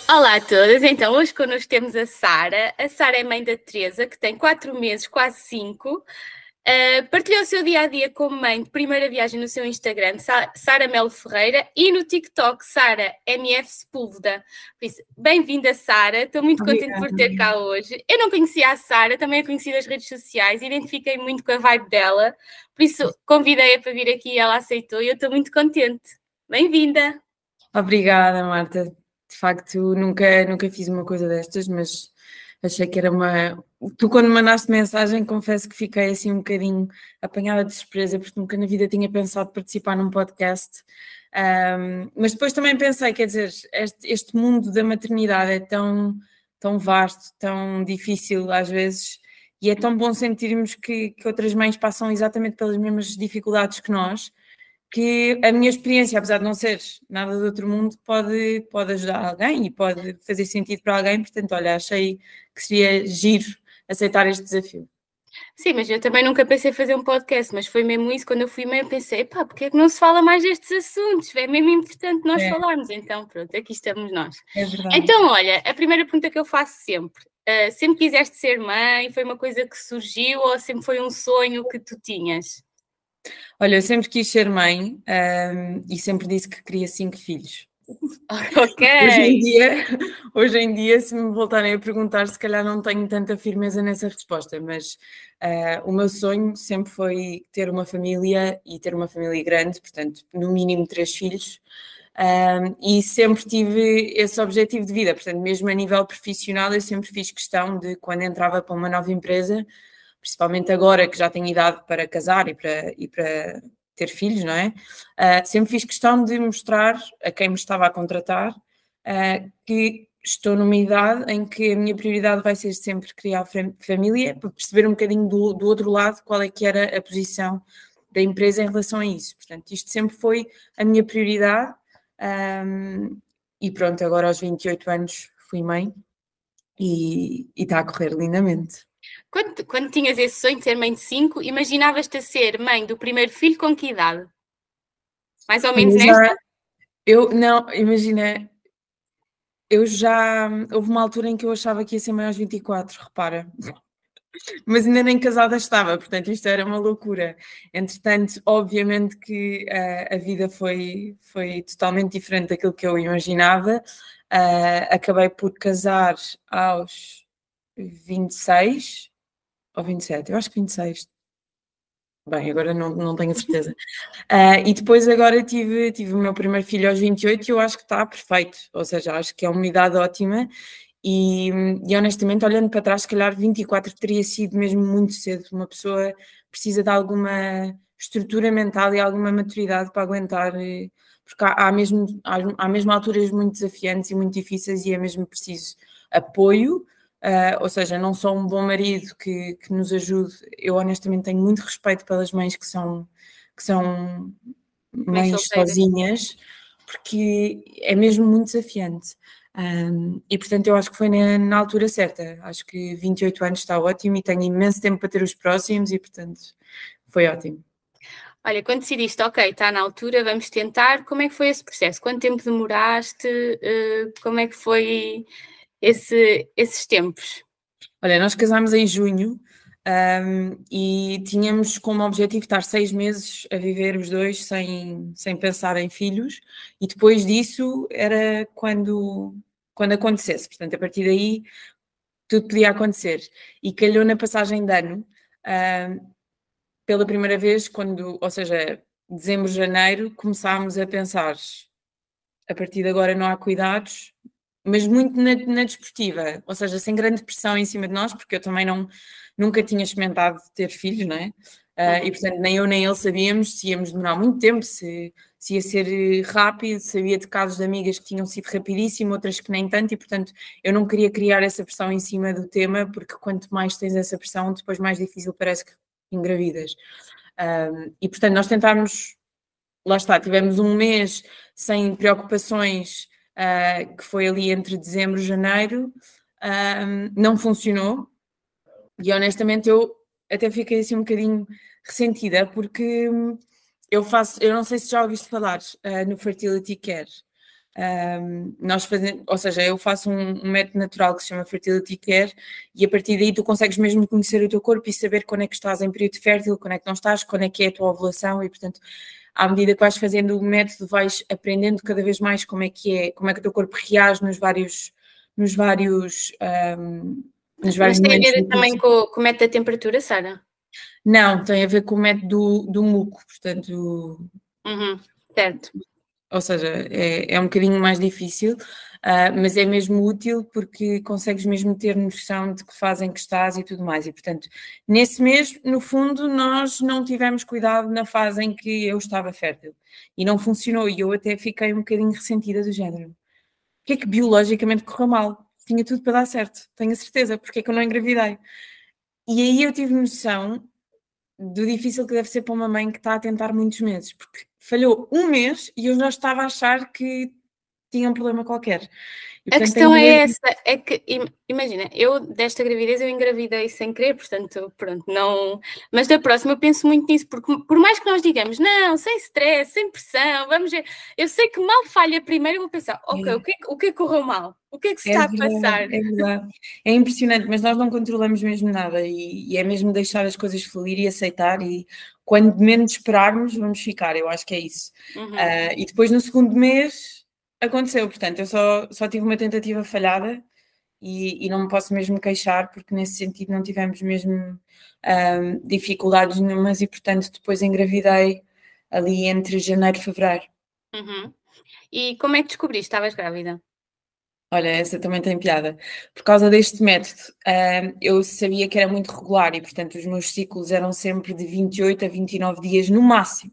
Olá a todas, então hoje connosco temos a Sara. A Sara é mãe da Teresa, que tem 4 meses, quase 5. Partilhou o seu dia-a-dia como mãe de primeira viagem no seu Instagram, Sara Melo Ferreira, e no TikTok, Sara MF Sepúlveda. Por isso, bem-vinda, Sara. Estou muito contente por ter cá hoje. Eu não conhecia a Sara, também a conheci das redes sociais, identifiquei muito com a vibe dela, por isso convidei-a para vir aqui e ela aceitou e eu estou muito contente. Bem-vinda! Obrigada, Marta. De facto, nunca fiz uma coisa destas, mas achei que era uma... Tu, quando mandaste mensagem, confesso que fiquei assim um bocadinho apanhada de surpresa, porque nunca na vida tinha pensado participar num podcast. Mas depois também pensei, quer dizer, este mundo da maternidade é tão vasto, tão difícil às vezes, e é tão bom sentirmos que outras mães passam exatamente pelas mesmas dificuldades que nós, que a minha experiência, apesar de não ser nada do outro mundo, pode ajudar alguém e pode fazer sentido para alguém. Portanto, olha, achei que seria giro aceitar este desafio. Sim, mas eu também nunca pensei fazer um podcast, mas foi mesmo isso, quando eu fui mãe, eu pensei, pá, porque é que não se fala mais destes assuntos? É mesmo importante nós falarmos, então pronto, aqui estamos nós. É verdade. Então, olha, a primeira pergunta que eu faço sempre quiseste ser mãe? Foi uma coisa que surgiu ou sempre foi um sonho que tu tinhas? Olha, eu sempre quis ser mãe, e sempre disse que queria 5 filhos. Ok. Hoje em dia, se me voltarem a perguntar, se calhar não tenho tanta firmeza nessa resposta, mas o meu sonho sempre foi ter uma família e ter uma família grande, portanto, no mínimo 3 filhos. E sempre tive esse objetivo de vida, portanto, mesmo a nível profissional, eu sempre fiz questão de, quando entrava para uma nova empresa, principalmente agora que já tenho idade para casar e para ter filhos, não é? Sempre fiz questão de mostrar a quem me estava a contratar que estou numa idade em que a minha prioridade vai ser sempre criar família, para perceber um bocadinho do outro lado qual é que era a posição da empresa em relação a isso. Portanto, isto sempre foi a minha prioridade. E pronto, agora aos 28 anos fui mãe e está a correr lindamente. Quando tinhas esse sonho de ser mãe de 5, imaginavas-te a ser mãe do primeiro filho com que idade? Mais ou menos nesta? Eu não, imagina, houve uma altura em que eu achava que ia ser mãe aos 24, repara, mas ainda nem casada estava, portanto isto era uma loucura. Entretanto, obviamente que a vida foi totalmente diferente daquilo que eu imaginava. Acabei por casar aos 26 ou 27, eu acho que 26. Bem, agora não tenho certeza. E depois agora tive o meu primeiro filho aos 28 e eu acho que está perfeito, ou seja, acho que é uma idade ótima e honestamente, olhando para trás, se calhar 24 teria sido mesmo muito cedo. Uma pessoa precisa de alguma estrutura mental e alguma maturidade para aguentar, porque há mesmo alturas muito desafiantes e muito difíceis e é mesmo preciso apoio. Ou seja, não só um bom marido que nos ajude. Eu honestamente tenho muito respeito pelas mães que são mães sozinhas, porque é mesmo muito desafiante. E portanto eu acho que foi na altura certa. Acho que 28 anos está ótimo e tenho imenso tempo para ter os próximos e portanto foi ótimo. Olha, quando decidiste, ok, está na altura, vamos tentar, como é que foi esse processo? Quanto tempo demoraste? Como é que foi esses tempos? Olha, nós casámos em junho, e tínhamos como objetivo estar 6 meses a viver os dois sem pensar em filhos, e depois disso era quando acontecesse. Portanto, a partir daí tudo podia acontecer. E calhou na passagem de ano, pela primeira vez, ou seja, dezembro, janeiro, começámos a pensar, a partir de agora não há cuidados, mas muito na desportiva, ou seja, sem grande pressão em cima de nós, porque eu também nunca tinha experimentado ter filhos, não é? E portanto nem eu nem ele sabíamos se íamos demorar muito tempo, se ia ser rápido. Sabia de casos de amigas que tinham sido rapidíssimo, outras que nem tanto, e portanto eu não queria criar essa pressão em cima do tema, porque quanto mais tens essa pressão, depois mais difícil parece que engravidas. E portanto nós tentámos, lá está, tivemos um mês sem preocupações, que foi ali entre dezembro e janeiro. Não funcionou e honestamente eu até fiquei assim um bocadinho ressentida, porque eu não sei se já ouviste falar no Fertility Care. Nós fazemos, ou seja, eu faço um método natural que se chama Fertility Care e a partir daí tu consegues mesmo conhecer o teu corpo e saber quando é que estás em período fértil, quando é que não estás, quando é que é a tua ovulação e, portanto, à medida que vais fazendo o método, vais aprendendo cada vez mais como é que o teu corpo reage nos vários Mas tem a momentos. ver também com o método da temperatura, Sara? Não, tem a ver com o método do muco, portanto... Certo. Ou seja, é um bocadinho mais difícil, mas é mesmo útil porque consegues mesmo ter noção de que fase em que estás e tudo mais. E, portanto, nesse mês, no fundo, nós não tivemos cuidado na fase em que eu estava fértil. E não funcionou. E eu até fiquei um bocadinho ressentida do género. O que é que biologicamente correu mal? Tinha tudo para dar certo, tenho a certeza. Porque é que eu não engravidei? E aí eu tive noção do difícil que deve ser para uma mãe que está a tentar muitos meses, porque falhou um mês e eu já estava a achar que tinha um problema qualquer. E, A portanto, questão é essa, é que, imagina, eu desta gravidez eu engravidei sem querer, portanto, pronto, não... Mas da próxima eu penso muito nisso, porque por mais que nós digamos, não, sem stress, sem pressão, vamos ver, eu sei que mal falha primeiro, eu vou pensar, ok, o que correu mal? O que é que se está a passar? É verdade, é impressionante, mas nós não controlamos mesmo nada e é mesmo deixar as coisas fluir e aceitar e quando menos esperarmos vamos ficar, eu acho que é isso. E depois no segundo mês aconteceu, portanto, eu só tive uma tentativa falhada e não me posso mesmo queixar porque nesse sentido não tivemos mesmo dificuldades nenhumas e portanto depois engravidei ali entre janeiro e fevereiro. E como é que descobriste que estavas grávida? Olha, essa também tem piada. Por causa deste método, eu sabia que era muito regular e, portanto, os meus ciclos eram sempre de 28 a 29 dias no máximo.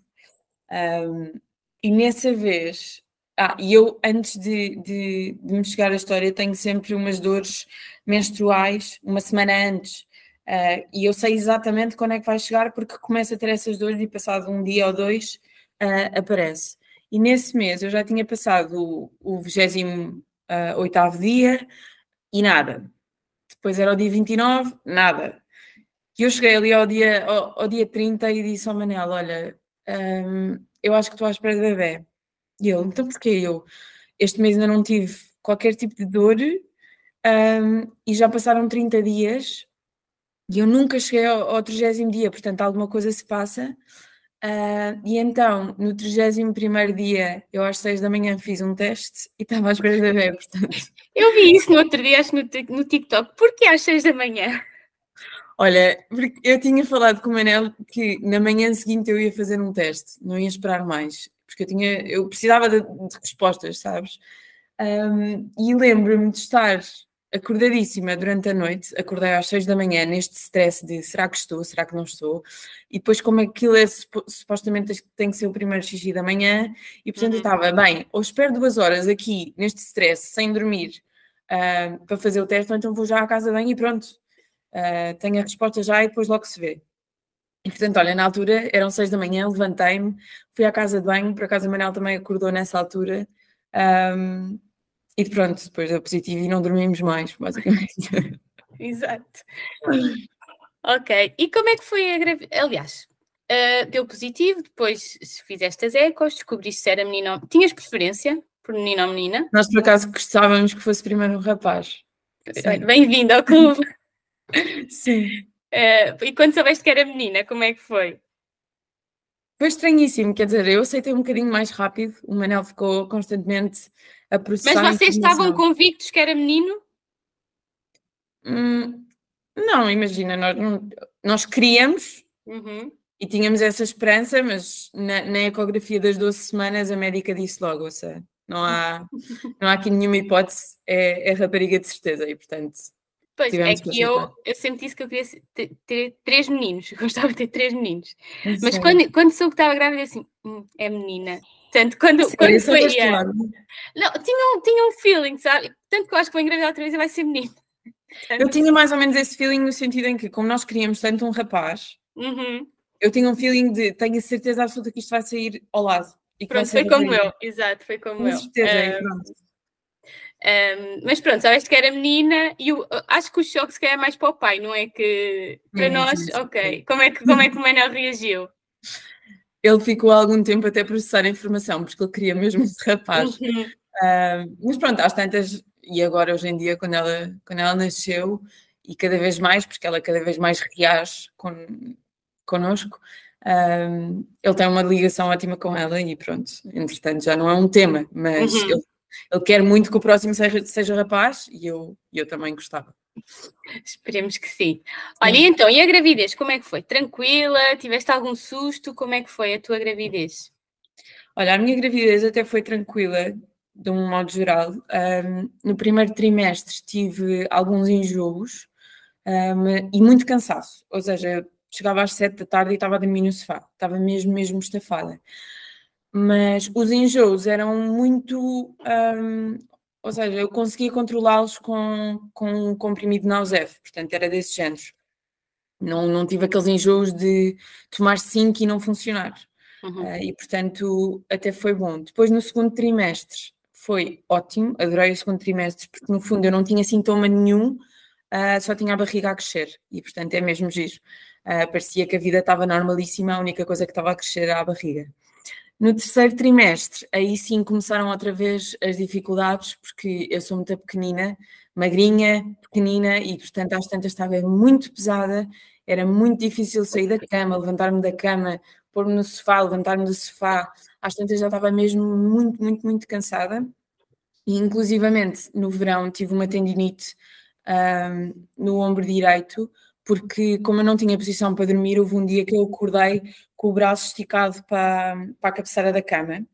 E nessa vez, e eu, antes de me chegar à história, tenho sempre umas dores menstruais uma semana antes. E eu sei exatamente quando é que vai chegar, porque começo a ter essas dores e passado um dia ou dois aparece. E nesse mês eu já tinha passado o 28º dia e nada. Depois era o dia 29, nada. E eu cheguei ali ao dia 30 e disse ao Manel, olha, eu acho que estou à espera de bebê. E ele, então porquê eu? Este mês ainda não tive qualquer tipo de dor e já passaram 30 dias e eu nunca cheguei ao 30º dia, portanto alguma coisa se passa. E então, no 31º dia, eu às 6 da manhã fiz um teste e estava à espera de bebê, portanto... Eu vi isso no outro dia, acho que no TikTok. Porquê às 6 da manhã? Olha, porque eu tinha falado com o Manel que na manhã seguinte eu ia fazer um teste, não ia esperar mais, porque eu precisava de respostas, sabes? E lembro-me de estar acordadíssima durante a noite, acordei às 6 da manhã neste stress de será que estou, será que não estou, e depois como aquilo supostamente tem que ser o primeiro xixi da manhã, e portanto eu estava, bem, ou espero 2 horas aqui neste stress, sem dormir, para fazer o teste, ou então vou já à casa de banho e pronto, tenho a resposta já e depois logo se vê. E portanto, olha, na altura eram 6 da manhã, levantei-me, fui à casa de banho, por acaso a Manel também acordou nessa altura, e pronto, depois deu positivo e não dormimos mais, basicamente. Exato. Ok, e como é que foi a gravidez? Aliás, deu positivo, depois fizeste as ecos, descobriste se era menino ou... Tinhas preferência por menino ou menina? Nós por acaso gostávamos que fosse primeiro um rapaz. Bem-vindo ao clube. Sim. E quando soubeste que era menina, como é que foi? Foi estranhíssimo, quer dizer, eu aceitei um bocadinho mais rápido, o Manel ficou constantemente a processar. Mas vocês estavam convictos que era menino? Não, imagina, nós queríamos e tínhamos essa esperança, mas na ecografia das 12 semanas a médica disse logo, ou seja, não há aqui nenhuma hipótese, é rapariga de certeza e portanto... Pois, é que eu sempre disse que eu queria ter 3 meninos, eu gostava de ter 3 meninos. Mas quando soube que estava grávida, assim, é menina. Portanto, quando foi... Não, tinha um feeling, sabe? Tanto que eu acho que vou engravidar outra vez e vai ser menino. Portanto... Eu tinha mais ou menos esse feeling no sentido em que, como nós queríamos tanto um rapaz, eu tinha um feeling de, tenho a certeza absoluta que isto vai sair ao lado. E que pronto, foi como eu, exato, foi como eu. Com certeza, pronto. Mas pronto, sabes que era menina e acho que o choque se calhar é mais para o pai, não é que para nós, sim. Ok, como é que o Manel reagiu? Ele ficou algum tempo até processar a informação, porque ele queria mesmo esse rapaz. Mas pronto, às tantas, e agora hoje em dia, quando ela nasceu, e cada vez mais, porque ela cada vez mais reage connosco, ele tem uma ligação ótima com ela e pronto, entretanto já não é um tema, mas ele quer muito que o próximo seja rapaz e eu também gostava. Esperemos que sim. Olha, e então, e a gravidez, como é que foi? Tranquila? Tiveste algum susto? Como é que foi a tua gravidez? Olha, a minha gravidez até foi tranquila, de um modo geral. No primeiro trimestre tive alguns enjoos, e muito cansaço. Ou seja, eu chegava às 7 da tarde e estava a dormir no sofá. Estava mesmo estafada. Mas os enjoos eram muito... ou seja, eu conseguia controlá-los com um comprimido Nausef. Portanto, era desse género. Não tive aqueles enjoos de tomar 5 e não funcionar. E portanto até foi bom. Depois no segundo trimestre foi ótimo, adorei o segundo trimestre porque no fundo eu não tinha sintoma nenhum, só tinha a barriga a crescer e portanto é mesmo giro. Parecia que a vida estava normalíssima, a única coisa que estava a crescer era a barriga. No terceiro trimestre, aí sim começaram outra vez as dificuldades, porque eu sou muito pequenina, magrinha, pequenina, e portanto às tantas estava muito pesada, era muito difícil sair da cama, levantar-me da cama, pôr-me no sofá, levantar-me do sofá, às tantas já estava mesmo muito cansada, e inclusivamente no verão tive uma tendinite no ombro direito, porque como eu não tinha posição para dormir, houve um dia que eu acordei com o braço esticado para a cabeceira da cama,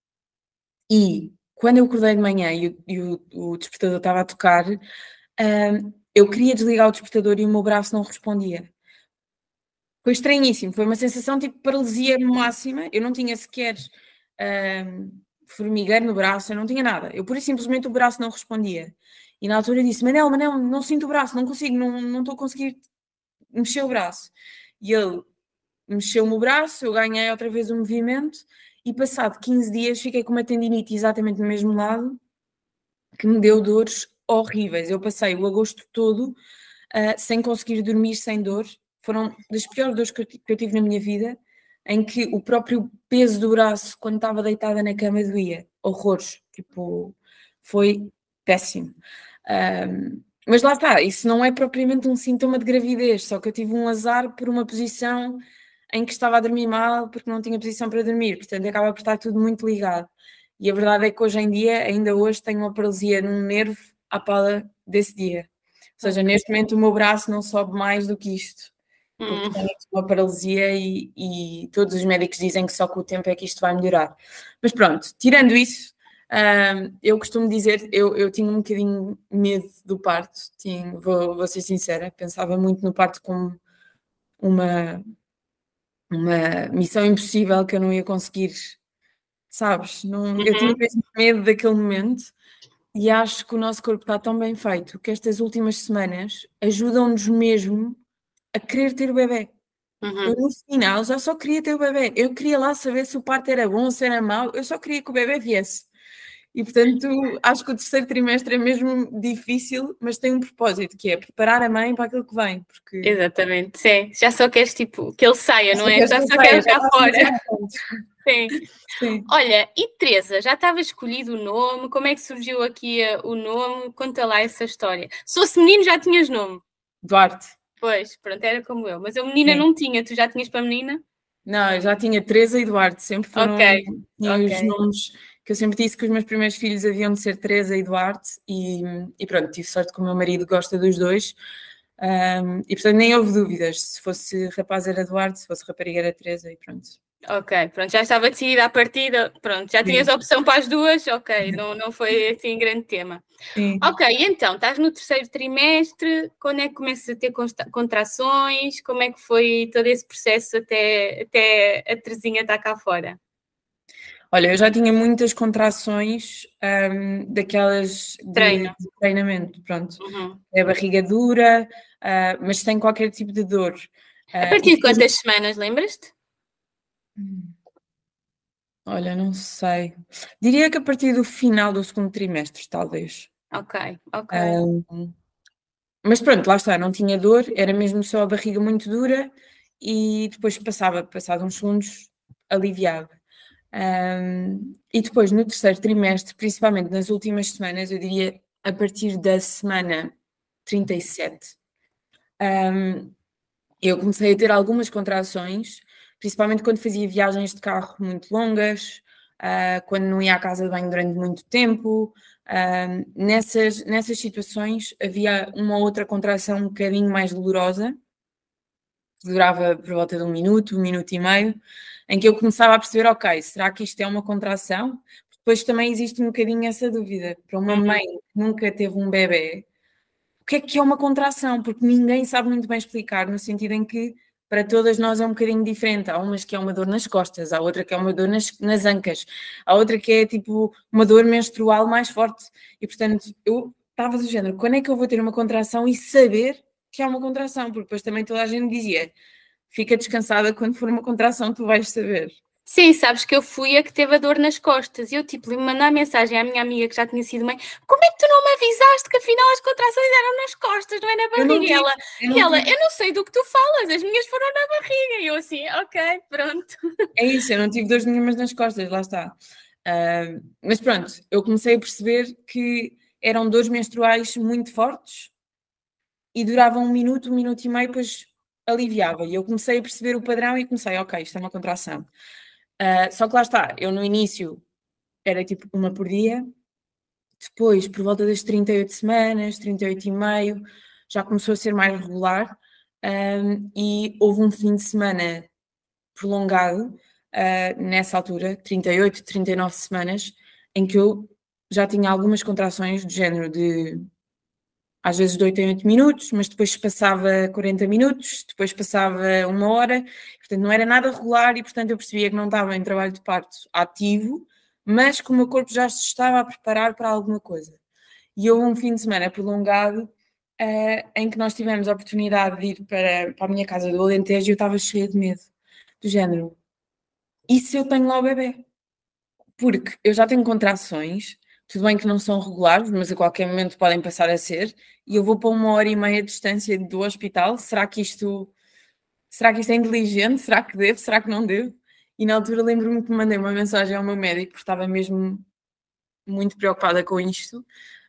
e quando eu acordei de manhã e o despertador estava a tocar, eu queria desligar o despertador e o meu braço não respondia. Foi estranhíssimo, foi uma sensação tipo paralisia máxima, eu não tinha sequer formigueiro no braço, eu não tinha nada, eu pura e simplesmente o braço não respondia. E na altura eu disse, Manel, não sinto o braço, não consigo, não estou a conseguir mexer o braço. E ele mexeu-me o braço, eu ganhei outra vez o movimento e passado 15 dias fiquei com uma tendinite exatamente no mesmo lado, que me deu dores horríveis. Eu passei o agosto todo sem conseguir dormir sem dor. Foram das piores dores que eu tive na minha vida, em que o próprio peso do braço, quando estava deitada na cama, doía. Horrores. Tipo, foi péssimo. Mas lá está, isso não é propriamente um sintoma de gravidez, só que eu tive um azar por uma posição em que estava a dormir mal porque não tinha posição para dormir, portanto acaba por estar tudo muito ligado. E a verdade é que hoje em dia, ainda hoje, tenho uma paralisia num nervo à pala desse dia. Ou seja, neste momento o meu braço não sobe mais do que isto, porque tenho uma paralisia e todos os médicos dizem que só com o tempo é que isto vai melhorar. Mas pronto, tirando isso, eu costumo dizer, eu tinha um bocadinho medo do parto, vou ser sincera, pensava muito no parto como uma missão impossível que eu não ia conseguir, sabes? Eu tinha mesmo medo daquele momento e acho que o nosso corpo está tão bem feito que estas últimas semanas ajudam-nos mesmo a querer ter o bebê. Eu no final já só queria ter o bebê, eu queria lá saber se o parto era bom, se era mau, eu só queria que o bebê viesse. E portanto acho que o terceiro trimestre é mesmo difícil, mas tem um propósito, que é preparar a mãe para aquilo que vem. Porque... Exatamente, sim. Já só queres tipo que ele saia, não é? Já só queres cá fora. Sim. Sim. Olha, e Teresa, já estava escolhido o nome? Como é que surgiu aqui o nome? Conta lá essa história. Se fosse menino já tinhas nome. Duarte. Pois, pronto, era como eu. Mas a menina Sim. não tinha, tu já tinhas para a menina? Não, eu já tinha Teresa e Duarte, sempre foram os Ok. nomes que eu sempre disse que os meus primeiros filhos haviam de ser Teresa e Duarte e pronto, tive sorte que o meu marido gosta dos dois e portanto nem houve dúvidas, se fosse rapaz era Duarte, se fosse rapariga era Teresa e pronto. Ok, pronto, já estava decidida a partida, pronto, já tinhas a opção para as duas, ok, não foi assim grande tema. Sim. Ok, então, estás no terceiro trimestre, quando é que começas a ter contrações, como é que foi todo esse processo até a Terezinha estar cá fora? Olha, eu já tinha muitas contrações daquelas de treinamento, pronto. É a barriga dura, mas sem qualquer tipo de dor. A partir de quantas semanas, lembras-te? Olha, não sei. Diria que a partir do final do segundo trimestre, talvez. Ok. Mas pronto, lá está, não tinha dor, era mesmo só a barriga muito dura e depois passado uns segundos, aliviava. E depois, no terceiro trimestre, principalmente nas últimas semanas, eu diria a partir da semana 37, eu comecei a ter algumas contrações, principalmente quando fazia viagens de carro muito longas, quando não ia à casa de banho durante muito tempo. Nessas situações havia uma outra contração um bocadinho mais dolorosa, que durava por volta de um minuto e meio, em que eu começava a perceber, ok, será que isto é uma contração? Depois também existe um bocadinho essa dúvida. Para uma mãe que nunca teve um bebê, o que é uma contração? Porque ninguém sabe muito bem explicar, no sentido em que para todas nós é um bocadinho diferente. Há umas que é uma dor nas costas, há outra que é uma dor nas ancas, há outra que é tipo uma dor menstrual mais forte. E portanto, eu estava do género, quando é que eu vou ter uma contração e saber que é uma contração? Porque depois também toda a gente dizia, fica descansada, quando for uma contração tu vais saber. Sim, sabes que eu fui a que teve a dor nas costas e eu tipo lhe mandar mensagem à minha amiga que já tinha sido mãe, como é que tu não me avisaste que afinal as contrações eram nas costas, não é na barriga? Eu não sei do que tu falas, as minhas foram na barriga. E eu assim, ok, pronto. É isso, eu não tive dores nenhumas nas costas, lá está. Mas pronto, eu comecei a perceber que eram dores menstruais muito fortes e duravam um minuto e meio, depois aliviava. E eu comecei a perceber o padrão e comecei, ok, isto é uma contração. Só que lá está, eu no início era tipo uma por dia, depois por volta das 38 semanas, 38 e meio, já começou a ser mais regular, e houve um fim de semana prolongado, nessa altura, 38, 39 semanas, em que eu já tinha algumas contrações do género de às vezes de 8 em 8 minutos, mas depois passava 40 minutos, depois passava uma hora, portanto não era nada regular e portanto eu percebia que não estava em trabalho de parto ativo, mas que o meu corpo já se estava a preparar para alguma coisa. E houve um fim de semana prolongado, em que nós tivemos a oportunidade de ir para a minha casa do Alentejo e eu estava cheia de medo, do género, e se eu tenho lá o bebê? Porque eu já tenho contrações, tudo bem que não são regulares, mas a qualquer momento podem passar a ser, e eu vou para 1 hora e meia de distância do hospital. Será que isto é inteligente? Será que devo? Será que não devo? E na altura lembro-me que mandei uma mensagem ao meu médico, porque estava mesmo muito preocupada com isto.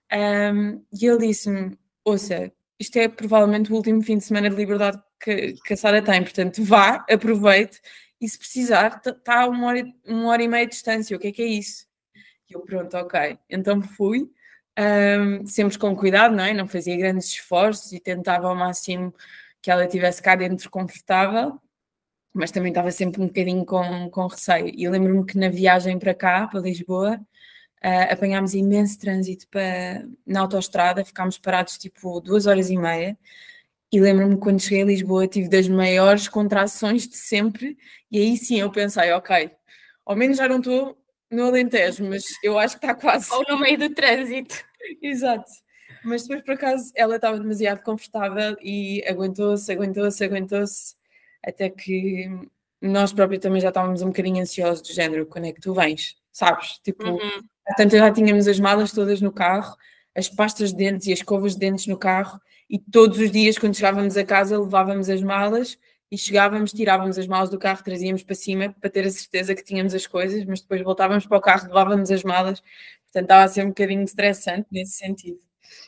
E ele disse-me: ouça, isto é provavelmente o último fim de semana de liberdade que a Sara tem, portanto vá, aproveite, e se precisar, está a 1 hora e meia de distância, o que é isso? E eu, pronto, ok. Então fui, sempre com cuidado, não é? Não fazia grandes esforços e tentava ao máximo que ela estivesse cá dentro confortável, mas também estava sempre um bocadinho com receio. E eu lembro-me que na viagem para cá, para Lisboa, apanhámos imenso trânsito na autoestrada, ficámos parados tipo 2 horas e meia. E lembro-me que quando cheguei a Lisboa tive das maiores contrações de sempre, e aí sim eu pensei, ok, ao menos já não estou no Alentejo, mas eu acho que está quase. Ou no meio do trânsito. Exato. Mas depois, por acaso, ela estava demasiado confortável e aguentou-se, até que nós próprios também já estávamos um bocadinho ansiosos do género, quando é que tu vens? Sabes? Tipo, portanto, já tínhamos as malas todas no carro, as pastas de dentes e as escovas de dentes no carro, e todos os dias, quando chegávamos a casa, levávamos as malas e chegávamos, tirávamos as malas do carro, trazíamos para cima para ter a certeza que tínhamos as coisas, mas depois voltávamos para o carro, levávamos as malas. Portanto, estava a ser um bocadinho estressante nesse sentido.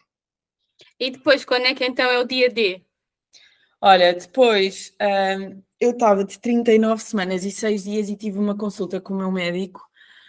E depois, quando é que então é o dia D? Olha, depois eu estava de 39 semanas e 6 dias e tive uma consulta com o meu médico,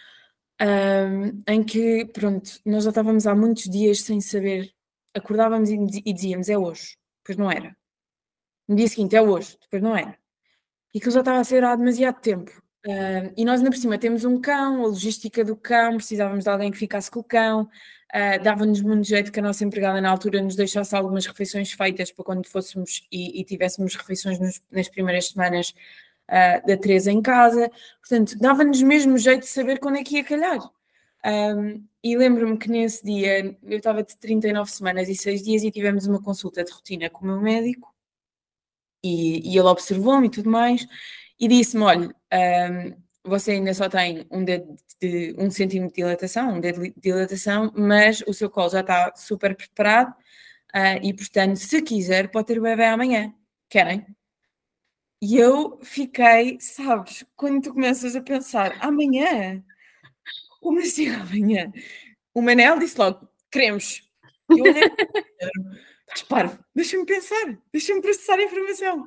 em que, pronto, nós já estávamos há muitos dias sem saber, acordávamos e dizíamos, é hoje, depois não era. No dia seguinte, é hoje, depois não era. E aquilo já estava a ser há demasiado tempo. E nós, ainda por cima, temos um cão, a logística do cão, precisávamos de alguém que ficasse com o cão, dava-nos muito jeito que a nossa empregada na altura nos deixasse algumas refeições feitas para quando fôssemos e tivéssemos refeições nas primeiras semanas da Teresa em casa. Portanto, dava-nos mesmo jeito de saber quando é que ia calhar. E lembro-me que nesse dia, eu estava de 39 semanas e 6 dias e tivemos uma consulta de rotina com o meu médico, e ele observou-me e tudo mais, e disse-me, olha, você ainda só tem um dedo de 1 centímetro de dilatação, um dedo de dilatação, mas o seu colo já está super preparado, e portanto, se quiser, pode ter o bebê amanhã. Querem? E eu fiquei, sabes, quando tu começas a pensar, amanhã? Como assim amanhã? O Manel disse logo, queremos. Eu olhei, estás parvo, deixa-me pensar, deixa-me processar a informação.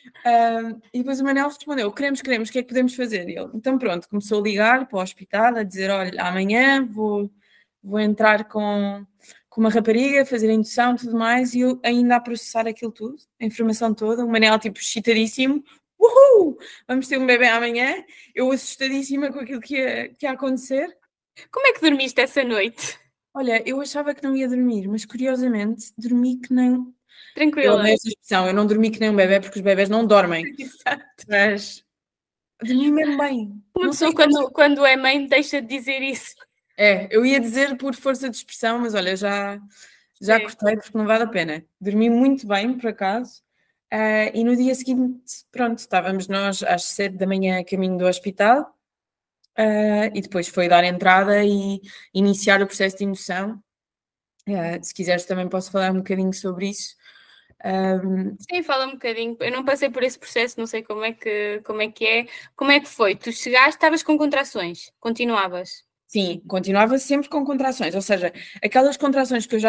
E depois o Manel respondeu, queremos, o que é que podemos fazer? E ele, então pronto, começou a ligar para o hospital, a dizer, olha, amanhã vou entrar com uma rapariga, fazer a indução, tudo mais, e eu ainda a processar aquilo tudo, a informação toda, o Manel tipo excitadíssimo, uhul, vamos ter um bebê amanhã, eu assustadíssima com aquilo que ia acontecer. Como é que dormiste essa noite? Olha, eu achava que não ia dormir, mas curiosamente dormi que nem... Eu Tranquila. odeio esta expressão, eu não dormi que nem um bebê porque os bebés não dormem, Exato. mas dormi mesmo bem. Uma Não pessoa sei, quando é mãe deixa de dizer isso. eu ia dizer por força de expressão, mas olha, já Sim. cortei porque não vale a pena. Dormi muito bem, por acaso, e no dia seguinte, pronto, estávamos nós às 7 da manhã a caminho do hospital, e depois foi dar entrada e iniciar o processo de indução. Se quiseres também posso falar um bocadinho sobre isso. Sim, fala um bocadinho. Eu não passei por esse processo, não sei como é que é. Como é que foi? Tu chegaste, estavas com contrações, continuavas. Sim, continuava sempre com contrações, ou seja, aquelas contrações que eu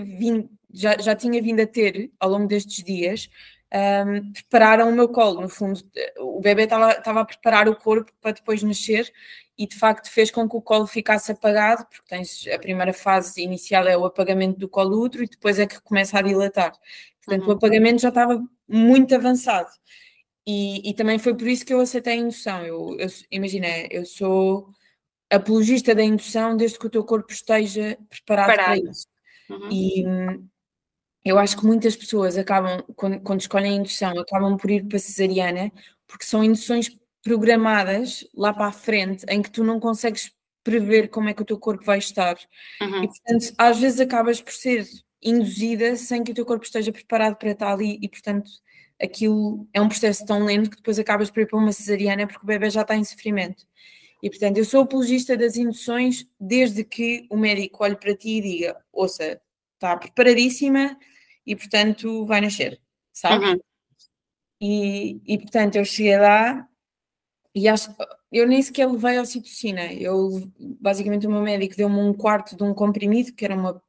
já tinha vindo a ter ao longo destes dias, prepararam o meu colo, no fundo, o bebê estava a preparar o corpo para depois nascer e de facto fez com que o colo ficasse apagado, porque tens a primeira fase inicial é o apagamento do colo útero e depois é que começa a dilatar. Portanto, o apagamento já estava muito avançado. E também foi por isso que eu aceitei a indução. Imagina, eu sou apologista da indução desde que o teu corpo esteja preparado para isso. E eu acho que muitas pessoas acabam, quando escolhem a indução, acabam por ir para a cesariana, porque são induções programadas lá para a frente, em que tu não consegues prever como é que o teu corpo vai estar. E, portanto, às vezes acabas por ser induzida sem que o teu corpo esteja preparado para estar ali e, portanto, aquilo é um processo tão lento que depois acabas por ir para uma cesariana porque o bebê já está em sofrimento. E, portanto, eu sou apologista das induções desde que o médico olhe para ti e diga, ouça, está preparadíssima e, portanto, vai nascer, sabes? Portanto, eu cheguei lá e eu nem sequer levei a ocitocina. Basicamente, o meu médico deu-me um quarto de um comprimido, que era uma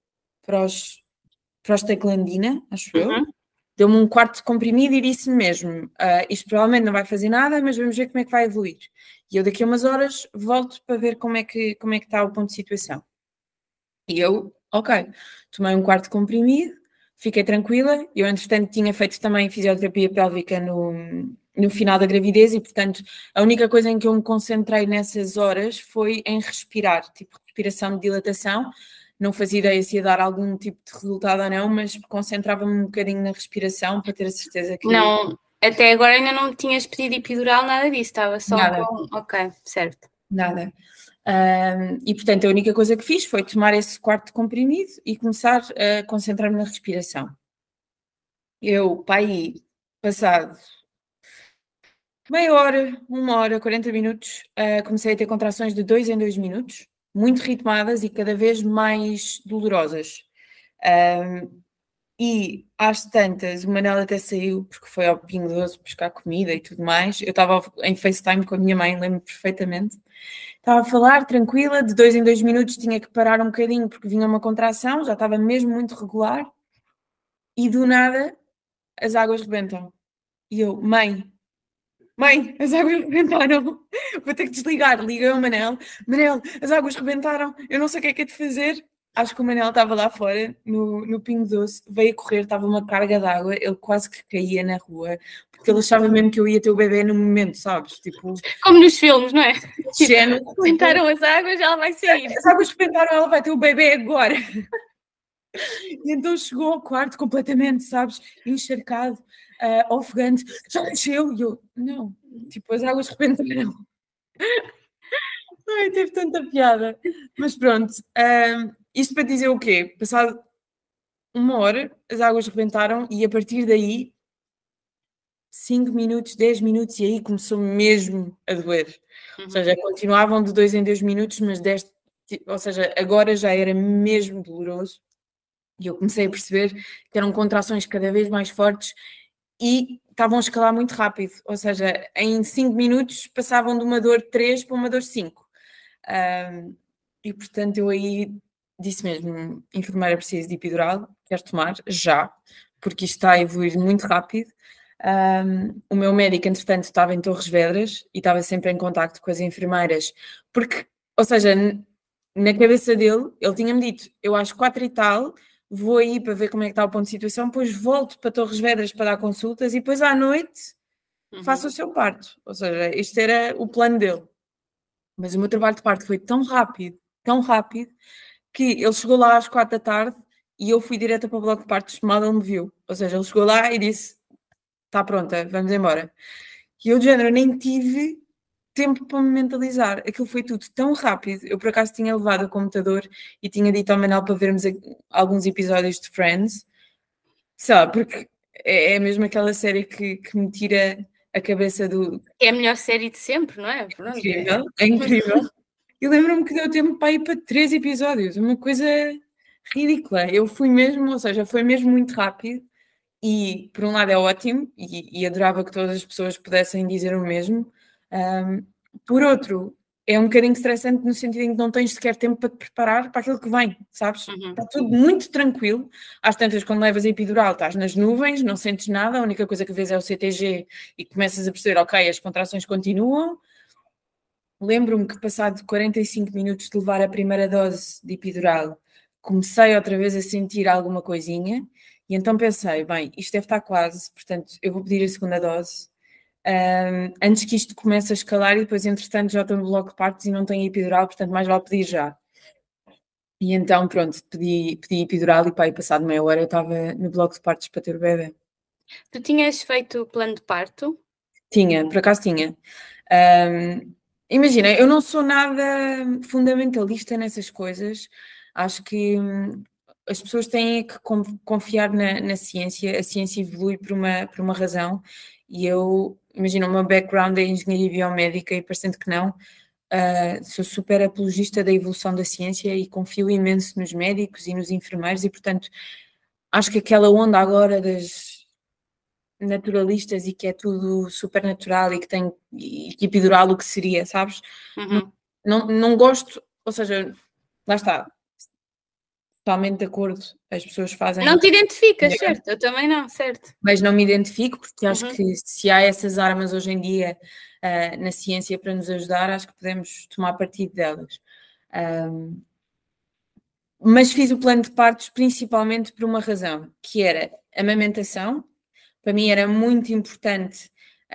prostaglandina, acho eu. Deu-me um quarto de comprimido e disse mesmo, isto provavelmente não vai fazer nada, mas vamos ver como é que vai evoluir. E eu daqui a umas horas volto para ver como é que está o ponto de situação. E eu, ok, tomei um quarto de comprimido, fiquei tranquila. Eu, entretanto, tinha feito também fisioterapia pélvica no final da gravidez e, portanto, a única coisa em que eu me concentrei nessas horas foi em respirar, tipo respiração de dilatação. Não fazia ideia se ia dar algum tipo de resultado ou não, mas concentrava-me um bocadinho na respiração para ter a certeza que... Não, até agora ainda não me tinhas pedido epidural, nada disso, estava só Nada. com... Ok, certo. Nada. E, portanto, a única coisa que fiz foi tomar esse quarto de comprimido e começar a concentrar-me na respiração. Eu, pai, passado meia hora, 1 hora, 40 minutos, comecei a ter contrações de 2 em 2 minutos, muito ritmadas e cada vez mais dolorosas. E às tantas, o Manel até saiu, porque foi ao Pingo Doce buscar comida e tudo mais. Eu estava em FaceTime com a minha mãe, lembro perfeitamente. Estava a falar, tranquila, de 2 em 2 minutos tinha que parar um bocadinho porque vinha uma contração, já estava mesmo muito regular. E do nada, as águas rebentam. E eu, mãe, as águas rebentaram, vou ter que desligar. Liguei ao Manel, as águas rebentaram, eu não sei o que é de fazer. Acho que o Manel estava lá fora, no Pingo Doce, veio a correr, estava uma carga de água, ele quase que caía na rua, porque ele achava mesmo que eu ia ter o bebê no momento, sabes? Tipo, como nos filmes, não é? género, Rebentaram as águas, ela vai sair. as águas rebentaram, ela vai ter o bebê agora. E então chegou ao quarto completamente, sabes, encharcado, ofegante, já nasceu, e eu, não, tipo, as águas rebentaram. Ai, teve tanta piada. Mas pronto, isto para dizer o quê? Passado 1 hora, as águas rebentaram e a partir daí, 5 minutos, 10 minutos, e aí começou mesmo a doer. Ou seja, continuavam de 2 em 2 minutos, mas ou seja, agora já era mesmo doloroso. E eu comecei a perceber que eram contrações cada vez mais fortes e estavam a escalar muito rápido, ou seja, em 5 minutos passavam de uma dor 3 para uma dor 5. E portanto eu aí disse mesmo, enfermeira, preciso de epidural, quero tomar já, porque isto está a evoluir muito rápido. O meu médico, entretanto, estava em Torres Vedras e estava sempre em contacto com as enfermeiras, porque, ou seja, na cabeça dele, ele tinha-me dito, eu às 4 e tal, vou aí para ver como é que está o ponto de situação, depois volto para Torres Vedras para dar consultas e depois à noite faço o seu parto. Ou seja, este era o plano dele. Mas o meu trabalho de parto foi tão rápido, que ele chegou lá às 4 da tarde e eu fui direta para o bloco de partos, mal ele me viu. Ou seja, ele chegou lá e disse, está pronta, vamos embora. E eu, de género, nem tive tempo para me mentalizar. Aquilo foi tudo tão rápido. Eu, por acaso, tinha levado o computador e tinha dito ao Manel para vermos alguns episódios de Friends. Sei lá, porque é mesmo aquela série que me tira a cabeça do... É a melhor série de sempre, não é? Pronto, Incrível, é incrível. E lembro-me que deu tempo para ir para 3 episódios, uma coisa ridícula. Eu fui mesmo, ou seja, foi mesmo muito rápido. E por um lado é ótimo e adorava que todas as pessoas pudessem dizer o mesmo. Por outro, é um bocadinho estressante no sentido em que não tens sequer tempo para te preparar para aquilo que vem, sabes? Está tudo muito tranquilo. Às tantas, quando levas a epidural, estás nas nuvens, não sentes nada, a única coisa que vês é o CTG e começas a perceber, ok, as contrações continuam. Lembro-me que passado 45 minutos de levar a primeira dose de epidural, comecei outra vez a sentir alguma coisinha. E então pensei, bem, isto deve estar quase, portanto, eu vou pedir a segunda dose, antes que isto comece a escalar e depois, entretanto, já estou no bloco de partos e não tenho epidural, portanto, mais vale pedir já. E então, pronto, pedi epidural e pá, e passado meia hora eu estava no bloco de partos para ter o bebê. Tu tinhas feito o plano de parto? Tinha, por acaso tinha. Imagina, eu não sou nada fundamentalista nessas coisas, acho que as pessoas têm que confiar na ciência, a ciência evolui por uma razão, e eu, imagina, o meu background é engenharia biomédica e parecendo que não, sou super apologista da evolução da ciência e confio imenso nos médicos e nos enfermeiros e, portanto, acho que aquela onda agora das naturalistas e que é tudo super natural e que tem e que epidural o que seria, sabes? Não gosto, ou seja, lá está, totalmente de acordo, as pessoas fazem. Não te identificas, certo? Eu também não, certo. Mas não me identifico, porque acho que se há essas armas hoje em dia na ciência para nos ajudar, acho que podemos tomar partido delas. Mas fiz o plano de partos principalmente por uma razão, que era a amamentação. Para mim era muito importante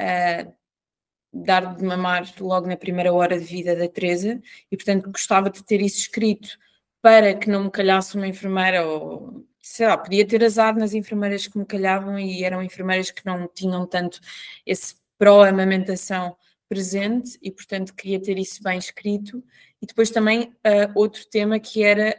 dar de mamar logo na primeira hora de vida da Teresa e, portanto, gostava de ter isso escrito para que não me calhasse uma enfermeira ou, sei lá, podia ter azar nas enfermeiras que me calhavam e eram enfermeiras que não tinham tanto esse pró-amamentação presente e, portanto, queria ter isso bem escrito. E depois também outro tema que era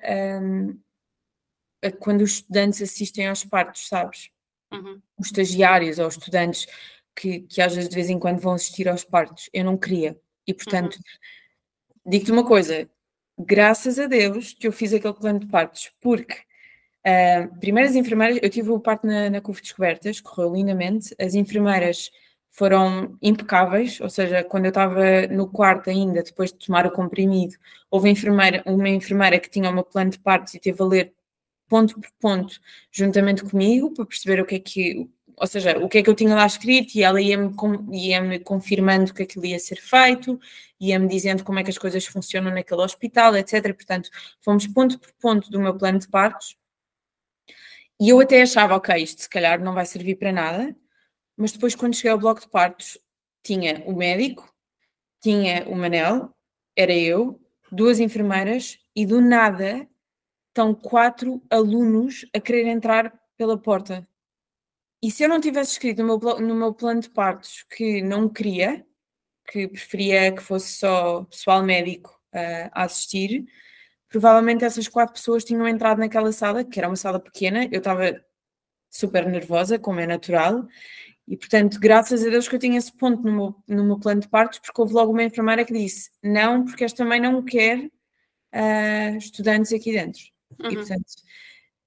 quando os estudantes assistem aos partos, sabes? Os estagiários ou os estudantes que às vezes de vez em quando vão assistir aos partos. Eu não queria. E, portanto, digo-te uma coisa, graças a Deus que eu fiz aquele plano de partos, porque primeiro as enfermeiras, eu tive o parto na CUF Descobertas, correu lindamente, as enfermeiras foram impecáveis, ou seja, quando eu estava no quarto ainda, depois de tomar o comprimido, houve uma enfermeira que tinha o meu plano de partos e teve a ler ponto por ponto, juntamente comigo, para perceber o que é que eu tinha lá escrito, e ela ia-me confirmando que aquilo ia ser feito, ia-me dizendo como é que as coisas funcionam naquele hospital, etc. Portanto, fomos ponto por ponto do meu plano de partos, e eu até achava, ok, isto se calhar não vai servir para nada, mas depois quando cheguei ao bloco de partos, tinha o médico, tinha o Manel, era eu, 2 enfermeiras, e do nada estão 4 alunos a querer entrar pela porta. E se eu não tivesse escrito no meu plano de partos que não queria, que preferia que fosse só pessoal médico a assistir, provavelmente essas 4 pessoas tinham entrado naquela sala, que era uma sala pequena, eu estava super nervosa, como é natural, e portanto, graças a Deus que eu tinha esse ponto no meu plano de partos, porque houve logo uma enfermeira que disse, não, porque esta mãe não quer estudantes aqui dentro. E portanto,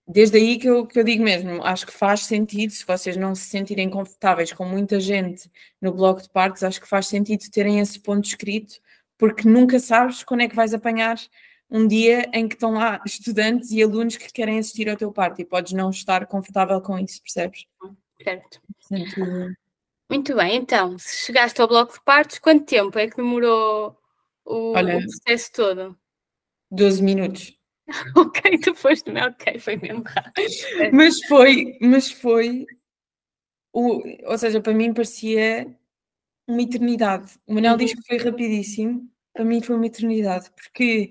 desde aí que eu digo mesmo, acho que faz sentido, se vocês não se sentirem confortáveis com muita gente no bloco de partos, acho que faz sentido terem esse ponto escrito, porque nunca sabes quando é que vais apanhar um dia em que estão lá estudantes e alunos que querem assistir ao teu parto e podes não estar confortável com isso, percebes? Certo. Portanto, Muito bem, então, se chegaste ao bloco de partos, quanto tempo é que demorou o olha, processo todo? 12 minutos. Ok, tu foste, ok, foi mesmo rápido. Mas foi, ou seja, para mim parecia uma eternidade. O Manel diz Uhum, que foi rapidíssimo, para mim foi uma eternidade, porque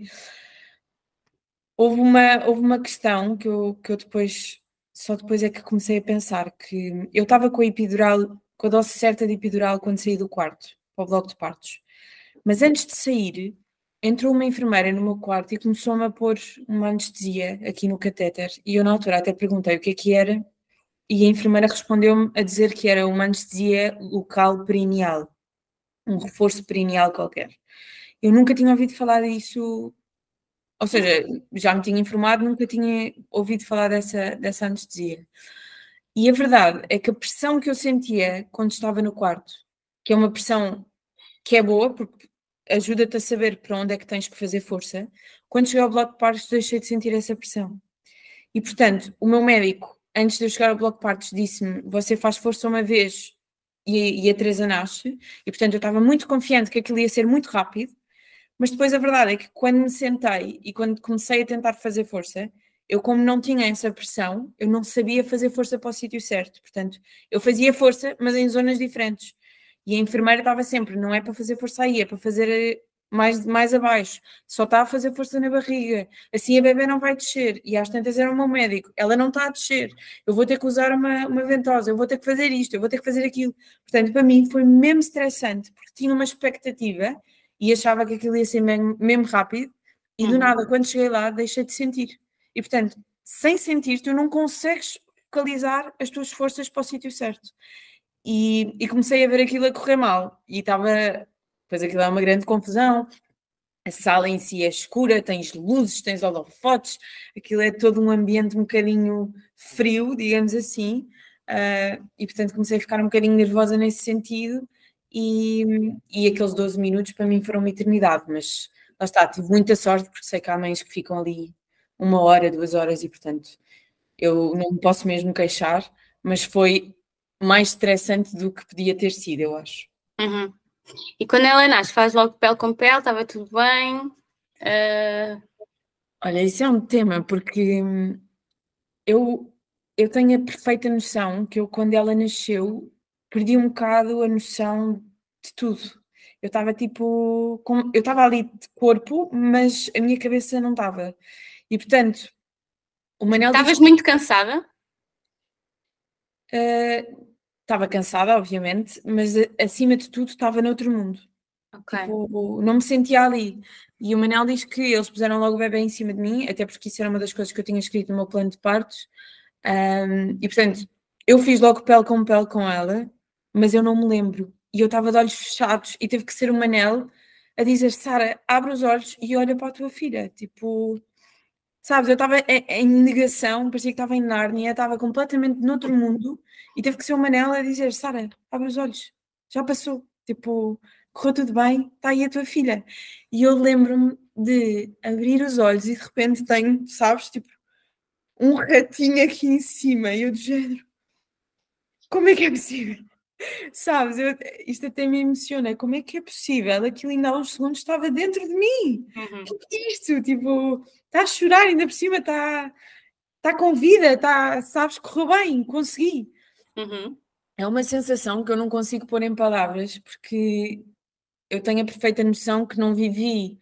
houve uma questão que eu depois, só depois é que comecei a pensar, que eu estava com a epidural, com a dose certa de epidural quando saí do quarto, para o bloco de partos. Mas antes de sair, entrou uma enfermeira no meu quarto e começou-me a pôr uma anestesia aqui no catéter. E eu na altura até perguntei o que era, e a enfermeira respondeu-me a dizer que era uma anestesia local perineal, um reforço perineal qualquer. Eu nunca tinha ouvido falar disso, ou seja, já me tinha informado, nunca tinha ouvido falar dessa anestesia. E a verdade é que a pressão que eu sentia quando estava no quarto, que é uma pressão que é boa, porque ajuda-te a saber para onde é que tens que fazer força, quando cheguei ao bloco de partos deixei de sentir essa pressão. E, portanto, o meu médico, antes de eu chegar ao bloco de partos, disse-me: você faz força uma vez e a Teresa nasce. E, portanto, eu estava muito confiante que aquilo ia ser muito rápido. Mas depois a verdade é que quando me sentei e quando comecei a tentar fazer força, eu, como não tinha essa pressão, eu não sabia fazer força para o sítio certo. Portanto, eu fazia força, mas em zonas diferentes. E a enfermeira estava sempre: não é para fazer força aí, é para fazer mais abaixo. Só está a fazer força na barriga. Assim a bebê não vai descer. E às tantas era o meu médico: ela não está a descer. Eu vou ter que usar uma ventosa, eu vou ter que fazer isto, eu vou ter que fazer aquilo. Portanto, para mim foi mesmo estressante, porque tinha uma expectativa e achava que aquilo ia ser mesmo rápido, e do nada, quando cheguei lá, deixei de sentir. E portanto, sem sentir, tu não consegues focalizar as tuas forças para o sítio certo. E comecei a ver aquilo a correr mal, e estava. Pois aquilo é uma grande confusão. A sala em si é escura, tens luzes, tens holofotes, aquilo é todo um ambiente um bocadinho frio, digamos assim, e portanto comecei a ficar um bocadinho nervosa nesse sentido, e aqueles 12 minutos para mim foram uma eternidade, mas lá está, tive muita sorte porque sei que há mães que ficam ali 1 hora, 2 horas e portanto eu não me posso mesmo queixar, mas foi mais estressante do que podia ter sido, eu acho. uhum. E quando ela nasce, faz logo pele com pele, estava tudo bem? Olha, isso é um tema, porque eu, eu tenho a perfeita noção que eu, quando ela nasceu, perdi um bocado a noção de tudo. Eu estava tipo, eu estava ali de corpo, mas a minha cabeça não estava. E portanto, o Manel diz Estavas que muito cansada? estava cansada, obviamente, mas acima de tudo estava noutro mundo. Ok. Tipo, não me sentia ali. E o Manel diz que eles puseram logo o bebê em cima de mim, até porque isso era uma das coisas que eu tinha escrito no meu plano de partos. E portanto, eu fiz logo pele com ela, mas eu não me lembro. E eu estava de olhos fechados e teve que ser o Manel a dizer: Sara, abre os olhos e olha para a tua filha. Tipo, sabes, eu estava em negação, parecia que estava em Nárnia, estava completamente noutro mundo e teve que ser o Manel a dizer: Sara, abre os olhos, já passou. Tipo, correu tudo bem, está aí a tua filha. E eu lembro-me de abrir os olhos e de repente tenho, sabes, tipo, um ratinho aqui em cima e eu do género, como é que é possível? Sabes, isto até me emociona, como é que é possível? Aquilo ainda há uns segundos estava dentro de mim. Uhum, O que é isto? Tipo, está a chorar, ainda por cima está com vida, sabes, correu bem, consegui. uhum, É uma sensação que eu não consigo pôr em palavras, porque eu tenho a perfeita noção que não vivi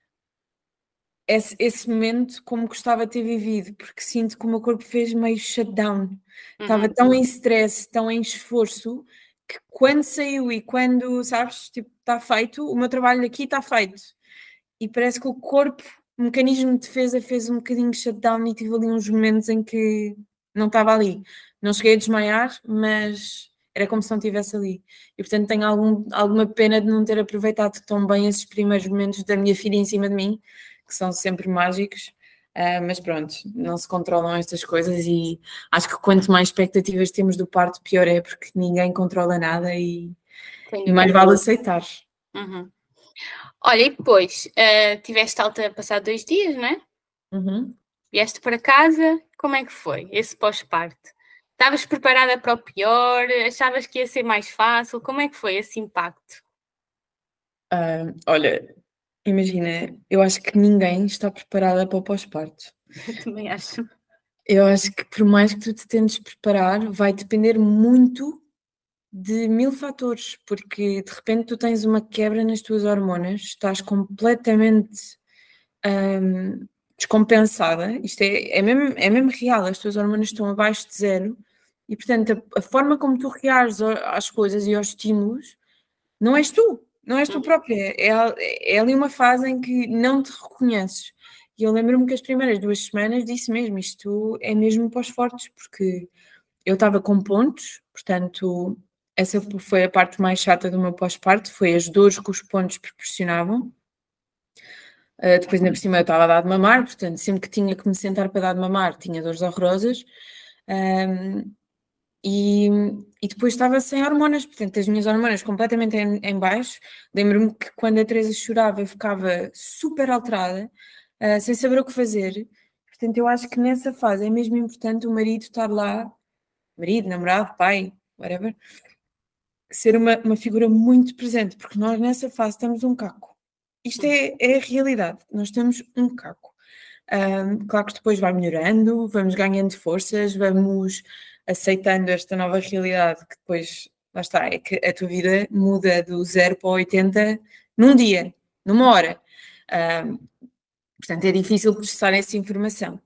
esse momento como gostava de ter vivido, porque sinto que o meu corpo fez meio shutdown. Estava uhum, tão em stress, tão em esforço, que quando saiu e quando, sabes, tipo, está feito, o meu trabalho aqui está feito. E parece que o corpo, o mecanismo de defesa fez um bocadinho de shutdown e tive ali uns momentos em que não estava ali. Não cheguei a desmaiar, mas era como se não estivesse ali. E portanto tenho alguma pena de não ter aproveitado tão bem esses primeiros momentos da minha filha em cima de mim, que são sempre mágicos. Mas pronto, não se controlam estas coisas e acho que quanto mais expectativas temos do parto, pior é, porque ninguém controla nada e mais vale aceitar. Uhum. Olha, e depois, tiveste alta passado 2 dias, não é? Uhum. Vieste para casa, como é que foi esse pós-parto? Estavas preparada para o pior? Achavas que ia ser mais fácil? Como é que foi esse impacto? Olha, imagina, eu acho que ninguém está preparada para o pós-parto. Eu também acho. Eu acho que por mais que tu te tentes preparar, vai depender muito de 1000 fatores, porque de repente tu tens uma quebra nas tuas hormonas, estás completamente descompensada, isto é mesmo real, as tuas hormonas estão abaixo de zero e portanto a forma como tu reages às coisas e aos estímulos não és tu, não és tu própria, é ali uma fase em que não te reconheces. E eu lembro-me que as primeiras 2 semanas disse mesmo, isto é mesmo para os fortes, porque eu estava com pontos, portanto, essa foi a parte mais chata do meu pós-parto, foi as dores que os pontos proporcionavam. Depois, ainda por cima, eu estava a dar de mamar, portanto, sempre que tinha que me sentar para dar de mamar, tinha dores horrorosas. E depois estava sem hormonas, portanto, as minhas hormonas completamente em baixo. Lembro-me que quando a Teresa chorava, eu ficava super alterada, sem saber o que fazer. Portanto, eu acho que nessa fase é mesmo importante o marido estar lá, marido, namorado, pai, whatever, ser uma figura muito presente, porque nós nessa fase estamos um caco. Isto é a realidade, nós estamos um caco. Claro que depois vai melhorando, vamos ganhando forças, vamos aceitando esta nova realidade que depois, lá está, é que a tua vida muda do 0 para 80 num dia, numa hora. Portanto, é difícil processar essa informação.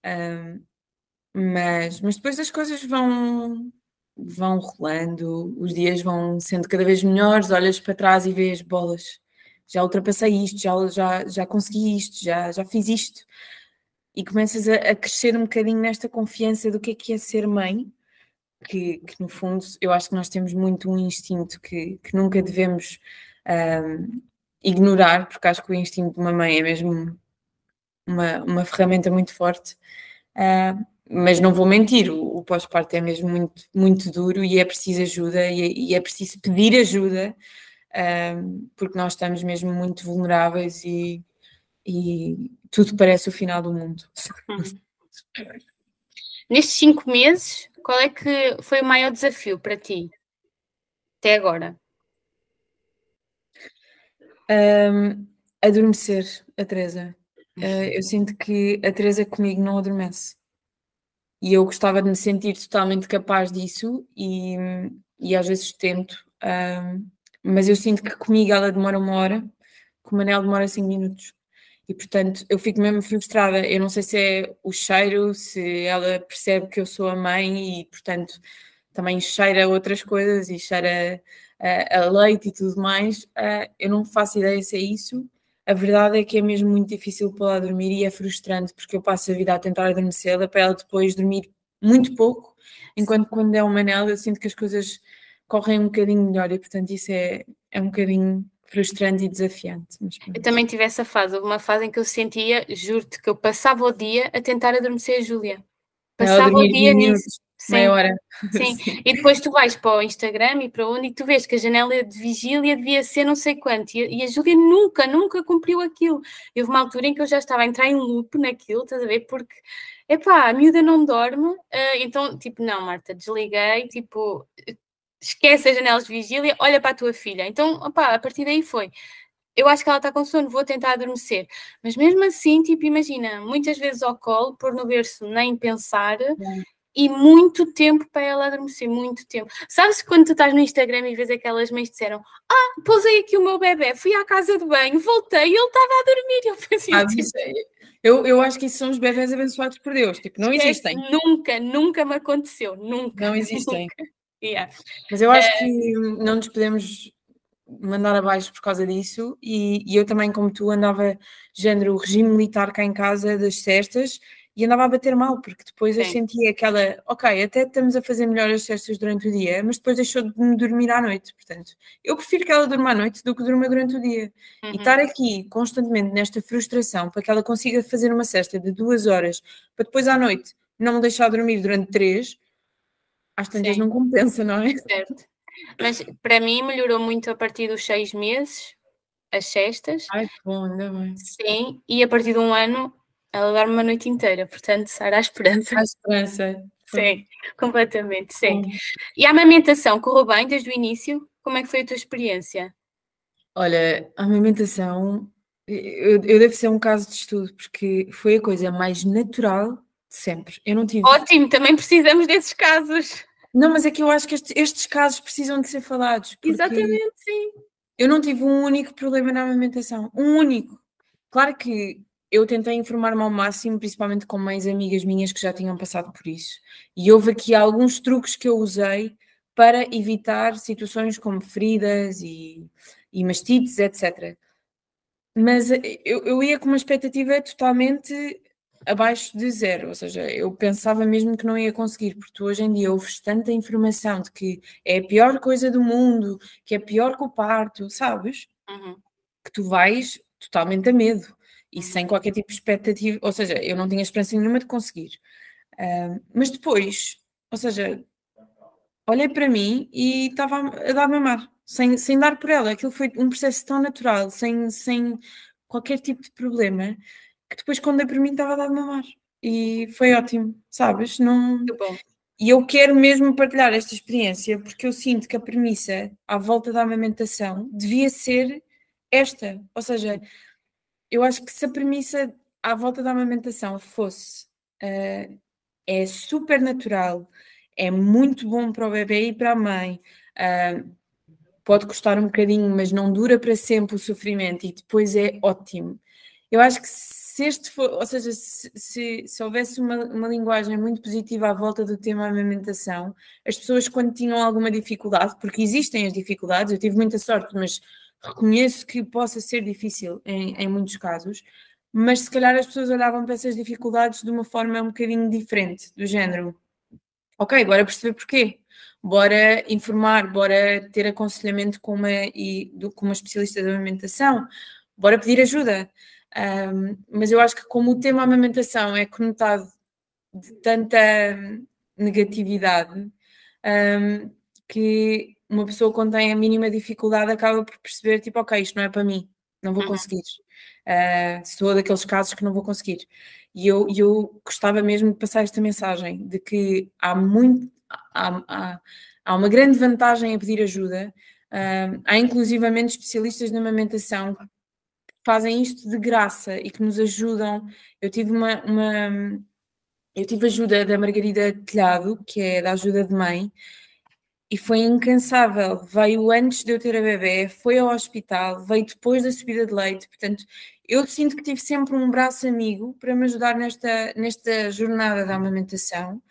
Mas depois as coisas vão rolando, os dias vão sendo cada vez melhores, olhas para trás e vês bolas. Já ultrapassei isto, já consegui isto, já fiz isto. E começas a crescer um bocadinho nesta confiança do que é ser mãe, que no fundo eu acho que nós temos muito um instinto que nunca devemos ignorar, porque acho que o instinto de uma mãe é mesmo uma ferramenta muito forte. Mas não vou mentir, o pós-parto é mesmo muito, muito duro e é preciso ajuda e é preciso pedir ajuda, porque nós estamos mesmo muito vulneráveis e tudo parece o final do mundo. Nestes 5 meses, qual é que foi o maior desafio para ti? Até agora? Adormecer a Teresa. Eu sinto que a Teresa comigo não adormece. E eu gostava de me sentir totalmente capaz disso e às vezes tento, mas eu sinto que comigo ela demora 1 hora, com o Manel demora 5 minutos. E portanto eu fico mesmo frustrada. Eu não sei se é o cheiro, se ela percebe que eu sou a mãe e portanto também cheira outras coisas e cheira a leite e tudo mais. Eu não faço ideia se é isso. A verdade é que é mesmo muito difícil para ela dormir e é frustrante porque eu passo a vida a tentar adormecê-la para ela depois dormir muito pouco, enquanto quando é o Manel eu sinto que as coisas correm um bocadinho melhor e portanto isso é um bocadinho frustrante e desafiante. Eu também tive essa fase, houve uma fase em que eu sentia, juro-te, que eu passava o dia a tentar adormecer a Júlia. Passava o dia nisso. Meia hora. Sim. E depois tu vais para o Instagram e para onde e tu vês que a janela de vigília devia ser não sei quanto e a Júlia nunca cumpriu aquilo. E houve uma altura em que eu já estava a entrar em loop naquilo, estás a ver? Porque, epá, a miúda não dorme, então, tipo, não, Marta, desliguei, tipo, esquece as janelas de vigília, olha para a tua filha. Então, opá, a partir daí foi. Eu acho que ela está com sono, vou tentar adormecer. Mas mesmo assim, tipo, imagina, muitas vezes ao colo, pôr no berço, nem pensar, e muito tempo para ela adormecer, muito tempo. Sabes quando tu estás no Instagram e vês aquelas mães que disseram pousei aqui o meu bebê, fui à casa de banho, voltei e ele estava a dormir. Eu fazia eu acho que isso são os bebés abençoados por Deus, tipo, não existem. Nunca me aconteceu, nunca. Não existem. Yeah. Mas eu acho que não nos podemos mandar abaixo por causa disso e eu também, como tu, andava género regime militar cá em casa das cestas e andava a bater mal, porque depois eu Sim. sentia aquela, ok, até estamos a fazer melhor as cestas durante o dia, mas depois deixou de me dormir à noite, portanto, eu prefiro que ela durma à noite do que durma durante o dia. E estar aqui constantemente nesta frustração para que ela consiga fazer uma cesta de 2 horas, para depois à noite não me deixar dormir durante 3, às tantas Sim. não compensa, não é? Certo. Mas para mim melhorou muito a partir dos 6 meses, as cestas, Ai, que bom, ainda bem. sim, e a partir de 1 ano ela dorme uma noite inteira, portanto, Sara, há esperança. Há esperança. Sim, completamente, sim. Bom. E a amamentação correu bem desde o início? Como é que foi a tua experiência? Olha, a amamentação, eu devo ser um caso de estudo, porque foi a coisa mais natural de sempre. Eu não tive. Ótimo, também precisamos desses casos. Não, mas é que eu acho que estes casos precisam de ser falados, porque Exatamente, sim. eu não tive um único problema na amamentação. Um único. Claro que eu tentei informar-me ao máximo, principalmente com mães amigas minhas que já tinham passado por isso. E houve aqui alguns truques que eu usei para evitar situações como feridas e mastites, etc. Mas eu ia com uma expectativa totalmente abaixo de zero, ou seja, eu pensava mesmo que não ia conseguir, porque tu hoje em dia ouves tanta informação de que é a pior coisa do mundo, que é pior que o parto, sabes? Uhum, Que tu vais totalmente a medo e uhum, sem qualquer tipo de expectativa, ou seja, eu não tinha esperança nenhuma de conseguir. Mas depois, ou seja, olhei para mim e estava a dar mamar, sem dar por ela. Aquilo foi um processo tão natural, sem qualquer tipo de problema, que depois, quando dei por mim, estava a dar de mamar. E foi ótimo, sabes? Não... que bom. E eu quero mesmo partilhar esta experiência, porque eu sinto que a premissa à volta da amamentação devia ser esta. Ou seja, eu acho que se a premissa à volta da amamentação fosse é super natural, é muito bom para o bebê e para a mãe. Pode custar um bocadinho, mas não dura para sempre o sofrimento e depois é ótimo. Eu acho que se este for, ou seja, se houvesse uma linguagem muito positiva à volta do tema amamentação, as pessoas quando tinham alguma dificuldade, porque existem as dificuldades, eu tive muita sorte, mas reconheço que possa ser difícil em muitos casos, mas se calhar as pessoas olhavam para essas dificuldades de uma forma um bocadinho diferente, do género, ok, bora perceber porquê. Bora informar, bora ter aconselhamento com uma especialista de amamentação, bora pedir ajuda. Mas eu acho que como o tema amamentação é conotado de tanta negatividade, que uma pessoa quando tem a mínima dificuldade acaba por perceber, tipo, ok, isto não é para mim, não vou Uhum, conseguir. Sou daqueles casos que não vou conseguir. E eu gostava mesmo de passar esta mensagem de que há uma grande vantagem a pedir ajuda. Há inclusivamente especialistas na amamentação que fazem isto de graça e que nos ajudam. Eu tive eu tive ajuda da Margarida Telhado, que é da ajuda de mãe, e foi incansável. Veio antes de eu ter a bebê, foi ao hospital, veio depois da subida de leite. Portanto, eu sinto que tive sempre um braço amigo para me ajudar nesta jornada da amamentação.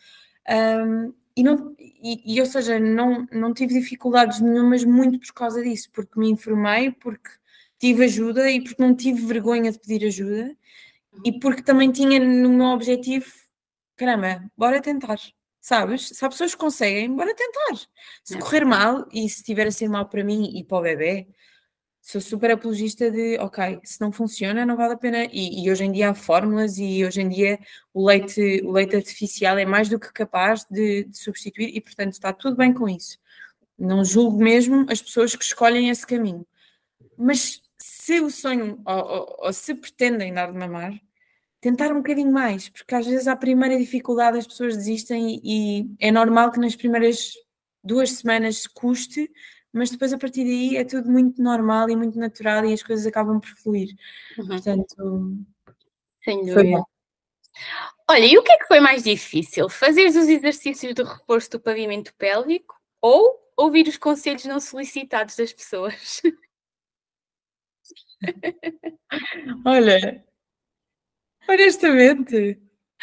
Ou seja, não tive dificuldades nenhumas muito por causa disso, porque me informei, porque tive ajuda e porque não tive vergonha de pedir ajuda e porque também tinha no meu objetivo, caramba, bora tentar, sabes? Se há pessoas que conseguem, bora tentar. Se é correr verdade. mal e se estiver a ser mal para mim e para o bebê, sou super apologista de, ok, se não funciona, não vale a pena. E hoje em dia há fórmulas e hoje em dia o leite artificial é mais do que capaz de substituir e, portanto, está tudo bem com isso. Não julgo mesmo as pessoas que escolhem esse caminho. Mas se o sonho, ou se pretendem dar de mamar, tentar um bocadinho mais, porque às vezes à primeira dificuldade as pessoas desistem e é normal que nas primeiras 2 semanas custe, mas depois a partir daí é tudo muito normal e muito natural e as coisas acabam por fluir. Uhum, Portanto, sem foi bom. dúvida. Olha, e o que é que foi mais difícil? Fazeres os exercícios de reforço do pavimento pélvico ou ouvir os conselhos não solicitados das pessoas? Olha, honestamente,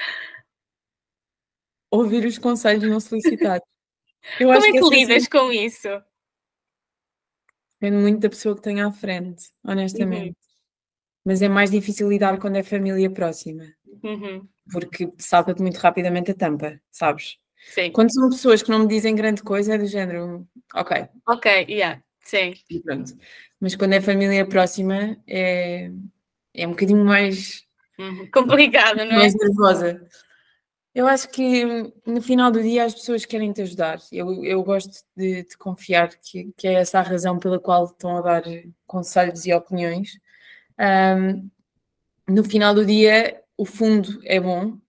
ouvir os conselhos não solicitados. Eu Como acho é que que essa é lidas com isso? depende muito da pessoa que tem à frente, Uhum, honestamente. Mas é mais difícil lidar quando é família próxima. porque salta-te muito rapidamente a tampa, sabes? Sim. Quando são pessoas que não me dizem grande coisa, é do género, ok, Ok, yeah, sim. e pronto. Mas quando é família próxima, é um bocadinho Complicado, não é? mais nervosa. Eu acho que no final do dia as pessoas querem te ajudar. Eu gosto de confiar que é essa a razão pela qual estão a dar conselhos e opiniões. Ahm, no final do dia, o fundo é bom,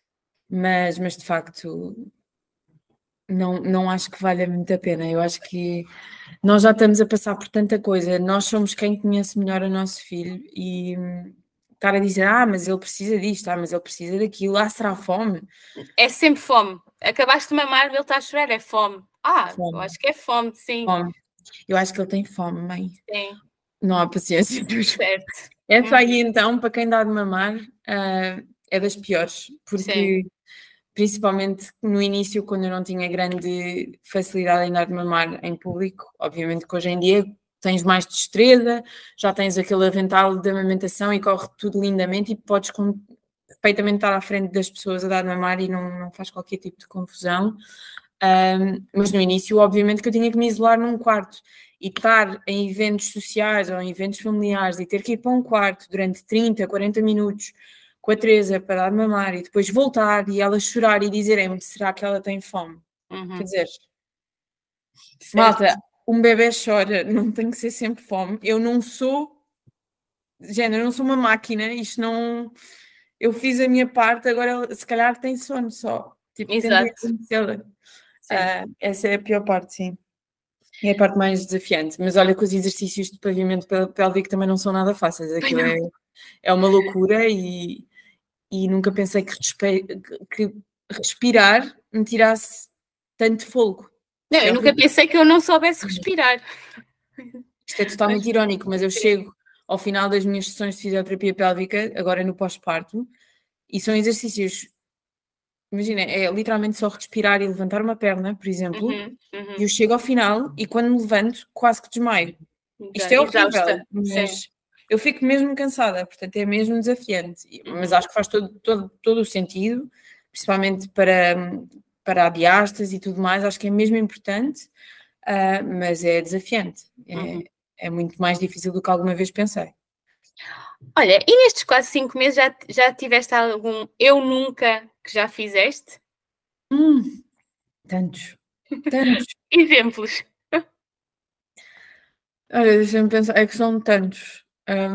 mas de facto não acho que valha muito a pena. Eu acho que nós já estamos a passar por tanta coisa. Nós somos quem conhece melhor o nosso filho e estar a dizer, mas ele precisa disto, mas ele precisa daquilo, será fome? É sempre fome. Acabaste de mamar, ele está a chorar, é fome. Eu Fome, acho que é fome, sim. fome. Eu acho que ele tem fome, mãe. Sim, Não há paciência. certo. Essa aí, então, para quem dá de mamar, é das piores, Sim. porque principalmente no início, quando eu não tinha grande facilidade em dar de mamar em público, obviamente que hoje em dia tens mais destreza, já tens aquele avental de amamentação e corre tudo lindamente e podes perfeitamente estar à frente das pessoas a dar de mamar e não faz qualquer tipo de confusão. Mas no início, obviamente, que eu tinha que me isolar num quarto e estar em eventos sociais ou em eventos familiares e ter que ir para um quarto durante 30, 40 minutos com a Teresa para dar de mamar e depois voltar e ela chorar e dizerem-me será que ela tem fome? Quer dizer, Certo. malta, um bebê chora, não tem que ser sempre fome. Eu não sou, género, eu não sou uma máquina, isto não. Eu fiz a minha parte, agora ela, se calhar tem sono só. Tipo, tentem Exato. conhecê-la. Sim. Essa é a pior parte, sim. É a parte mais desafiante. Mas olha que os exercícios de pavimento pélvico também não são nada fáceis. Pois Aquilo não. é uma loucura e nunca pensei que respirar me tirasse tanto fôlego. Não, Isto é eu nunca horrível. pensei que eu não soubesse respirar. Isto é Mas totalmente irónico, mas eu sim. chego ao final das minhas sessões de fisioterapia pélvica, agora no pós-parto, e são exercícios, imagina, é literalmente só respirar e levantar uma perna, por exemplo, e eu chego ao final e quando me levanto quase que desmaio. Isto é horrível, Exausta. Sim. mas eu fico mesmo cansada, portanto é mesmo desafiante. Mas Uhum. acho que faz todo o sentido, principalmente para a diástase e tudo mais, acho que é mesmo importante, mas é desafiante. Uhum. É muito mais difícil do que alguma vez pensei. Olha, e nestes quase 5 meses já tiveste algum eu nunca que já fizeste? Tantos, tantos. Exemplos. Olha, deixa-me pensar, é que são tantos.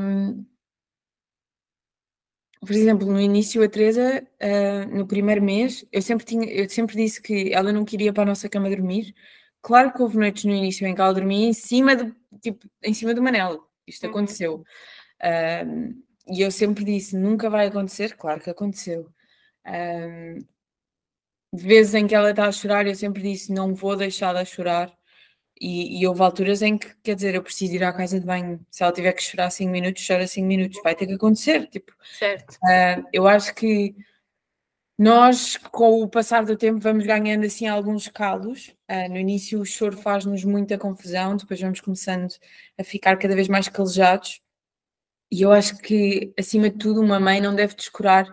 Por exemplo, no início a Teresa, no primeiro mês, eu sempre disse que ela não queria para a nossa cama dormir. Claro que houve noites no início em que ela dormia em cima do Manel. Isto Uhum. aconteceu. E eu sempre disse, nunca vai acontecer. Claro que aconteceu. Um, de vezes em que ela está a chorar, eu sempre disse, não vou deixá-la chorar. E houve alturas em que, quer dizer, eu preciso ir à casa de banho. Se ela tiver que chorar 5 minutos, chora 5 minutos. Vai ter que acontecer. Tipo, Certo. eu acho que nós, com o passar do tempo, vamos ganhando assim alguns calos. No início, o choro faz-nos muita confusão, depois vamos começando a ficar cada vez mais calejados. E eu acho que, acima de tudo, uma mãe não deve descurar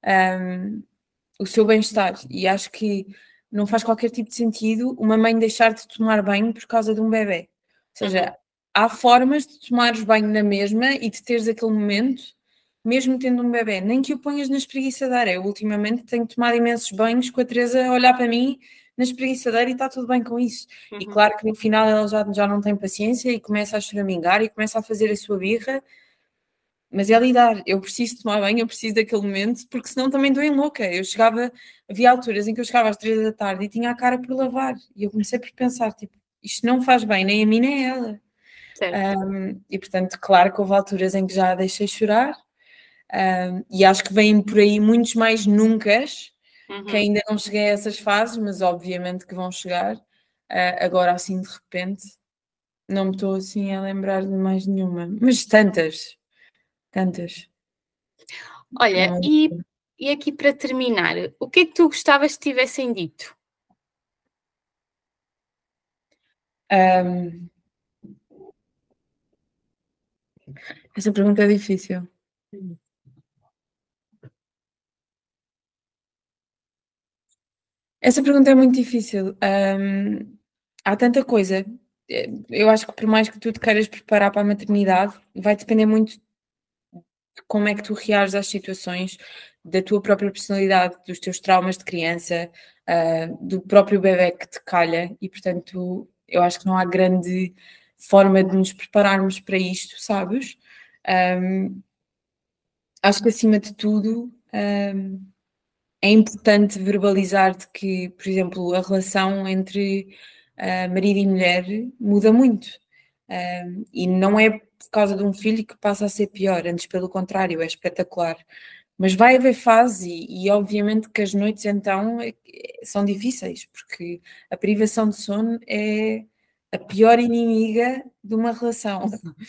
o seu bem-estar. E acho que não faz qualquer tipo de sentido uma mãe deixar de tomar banho por causa de um bebê. Ou seja, há formas de tomares banho na mesma e de teres aquele momento, mesmo tendo um bebê. Nem que o ponhas na espreguiçadeira. Eu, ultimamente, tenho tomado imensos banhos com a Teresa a olhar para mim na espreguiçadeira e está tudo bem com isso. E claro que no final ela já não tem paciência e começa a choramingar e começa a fazer a sua birra, mas é lidar, eu preciso tomar banho, eu preciso daquele momento, porque senão também estou em louca. Havia alturas em que eu chegava às 3 da tarde e tinha a cara por lavar, e eu comecei por pensar, tipo, isto não faz bem nem a mim nem a ela. Certo. E portanto, claro que houve alturas em que já a deixei chorar, e acho que vêm por aí muitos mais nuncas, que ainda não cheguei a essas fases, mas obviamente que vão chegar. Agora assim de repente, não me estou assim a lembrar de mais nenhuma, mas tantas, tantas. É Olha, uma e aqui para terminar, o que é que tu gostavas que tivessem dito? Ahm, essa pergunta é difícil. Essa pergunta é muito difícil. Há tanta coisa. Eu acho que por mais que tu te queiras preparar para a maternidade, vai depender muito de como é que tu reages às situações, da tua própria personalidade, dos teus traumas de criança, do próprio bebé que te calha, e portanto eu acho que não há grande forma de nos prepararmos para isto, sabes? Acho que acima de tudo é importante verbalizar-te que, por exemplo, a relação entre marido e mulher muda muito. E não é por causa de um filho que passa a ser pior, antes pelo contrário, é espetacular. Mas vai haver fase e obviamente que as noites então são difíceis, porque a privação de sono é a pior inimiga de uma relação.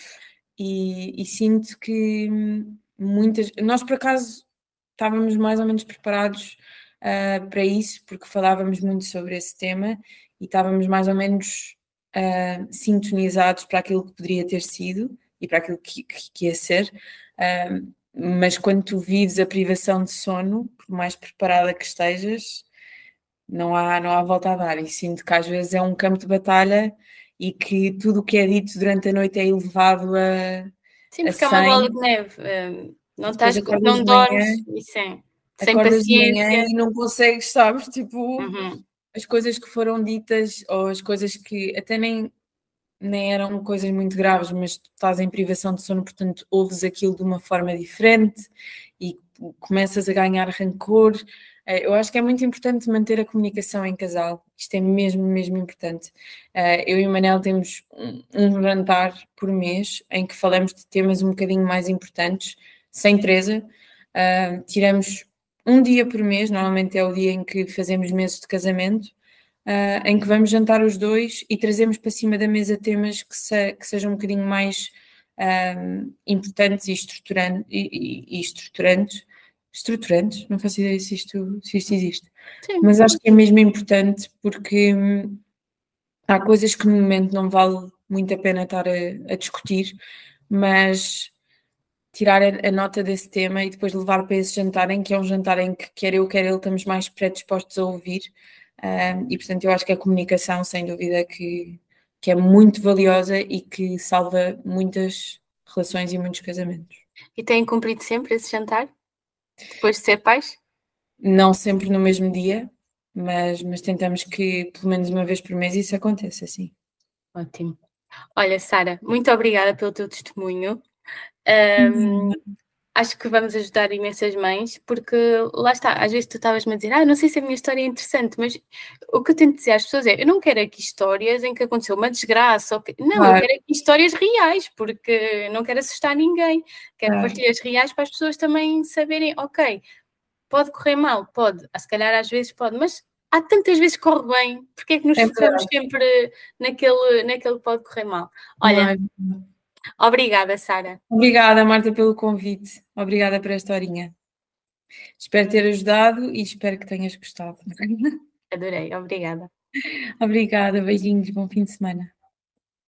E sinto que muitas. Nós, por acaso, estávamos mais ou menos preparados para isso, porque falávamos muito sobre esse tema e estávamos mais ou menos sintonizados para aquilo que poderia ter sido e para aquilo que ia ser. Mas quando tu vives a privação de sono, por mais preparada que estejas, não há volta a dar. E sinto que às vezes é um campo de batalha e que tudo o que é dito durante a noite é elevado Sim, a porque é uma bola 100, de neve. e Não depois estás, acordas não de manhã, dormes e sem acordas de manhã paciência. e não consegues, sabes, tipo, Uhum. as coisas que foram ditas ou as coisas que até nem eram coisas muito graves, mas tu estás em privação de sono, portanto ouves aquilo de uma forma diferente e começas a ganhar rancor. Eu acho que é muito importante manter a comunicação em casal, isto é mesmo, mesmo importante. Eu e o Manel temos um jantar por mês em que falamos de temas um bocadinho mais importantes, sem Teresa. Tiramos um dia por mês, normalmente é o dia em que fazemos meses de casamento, em que vamos jantar os dois e trazemos para cima da mesa temas que sejam um bocadinho mais importantes e estruturantes. Estruturantes, não faço ideia se isto existe. Sim. Mas acho que é mesmo importante porque há coisas que no momento não vale muito a pena estar a discutir, mas tirar a nota desse tema e depois levar para esse jantar em que é um jantar em que quer eu, quer ele, estamos mais predispostos a ouvir. E portanto eu acho que a comunicação, sem dúvida, que é muito valiosa e que salva muitas relações e muitos casamentos. E têm cumprido sempre esse jantar? Depois de ser pais? Não sempre no mesmo dia, mas tentamos que pelo menos uma vez por mês isso aconteça, assim. Ótimo. Olha, Sara, muito obrigada pelo teu testemunho. Acho que vamos ajudar imensas mães, porque lá está, às vezes tu estavas-me a dizer, não sei se a minha história é interessante, mas o que eu tento dizer às pessoas é, eu não quero aqui histórias em que aconteceu uma desgraça, não, Claro, eu quero aqui histórias reais, porque não quero assustar ninguém, quero claro. partilhas reais para as pessoas também saberem, ok, pode correr mal, pode, se calhar às vezes pode, mas há tantas vezes que corre bem, porque é que nos É focamos verdade. sempre naquele que pode correr mal? Não Olha, é? obrigada, Sara. Obrigada, Marta, pelo convite. Obrigada por esta horinha. Espero ter ajudado e espero que tenhas gostado. Adorei, obrigada. Obrigada, beijinhos, bom fim de semana.